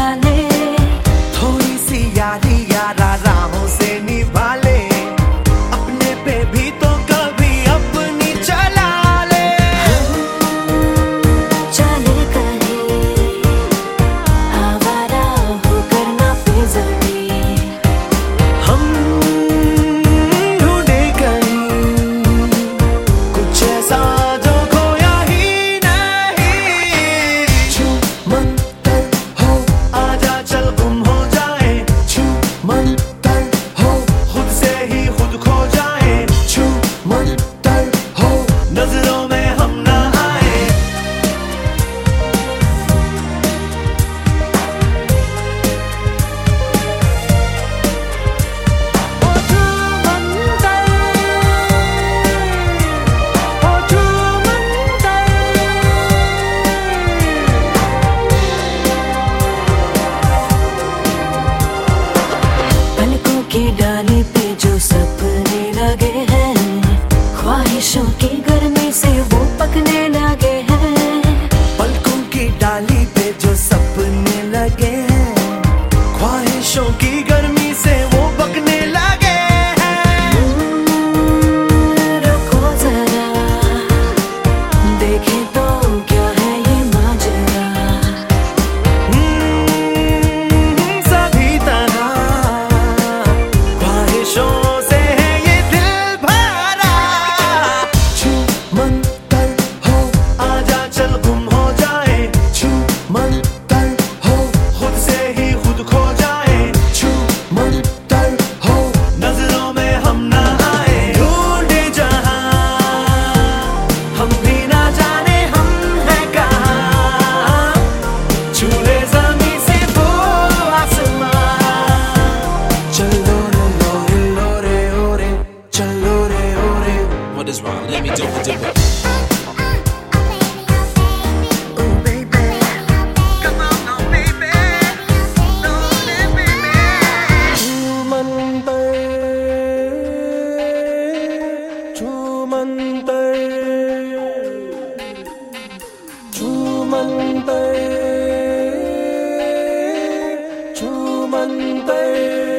लगा ले, थोड़ी सी यारी यारा राहों से निभा ले, अपने पे भी तो कभी अपनी चला ले। चले कहीं आवारा होकर ना फिजली, हम ढूंढे कहीं कुछ ऐसा जो खोया ही नहीं। छू मंतर हो आजा चल गुम हो जाए, छू मंतर हो खुद से ही खुद खो जाए, छू मंतर हो नजरों में हम ना आए। ओ छू मंतर, ओ छू मंतर। पलकों की डाली पे जो सपने लगे हैं, ख्वाहिशों की गर्मी से वो पकने लगे हैं। पलकों की डाली पे जो सपने लगे हैं, ख्वाहिशों की गर्मी से वो पकने लगे हैं। रुको जरा, देखें तो क्या है ये माजरा। सभी तरह ख्वाहिशों से है ये दिल भरा। छू मंतर हो आजा चल गुम हो जाए, छू मंतर हो खुद से ही खुद खो जाए, छू मंतर हो नजरों में हम ना आए। ढूंढे जहां हम भी ना जाने हम हैं कहाँ, छू ले ज़मीं से वो आसमां। चलो रे लोरे ओरे, चलो रे ओरे। What is wrong? Let me do it. Oh baby, come on now baby, no baby. छू मंतर, छू मंतर, छू मंतर, छू मंतर।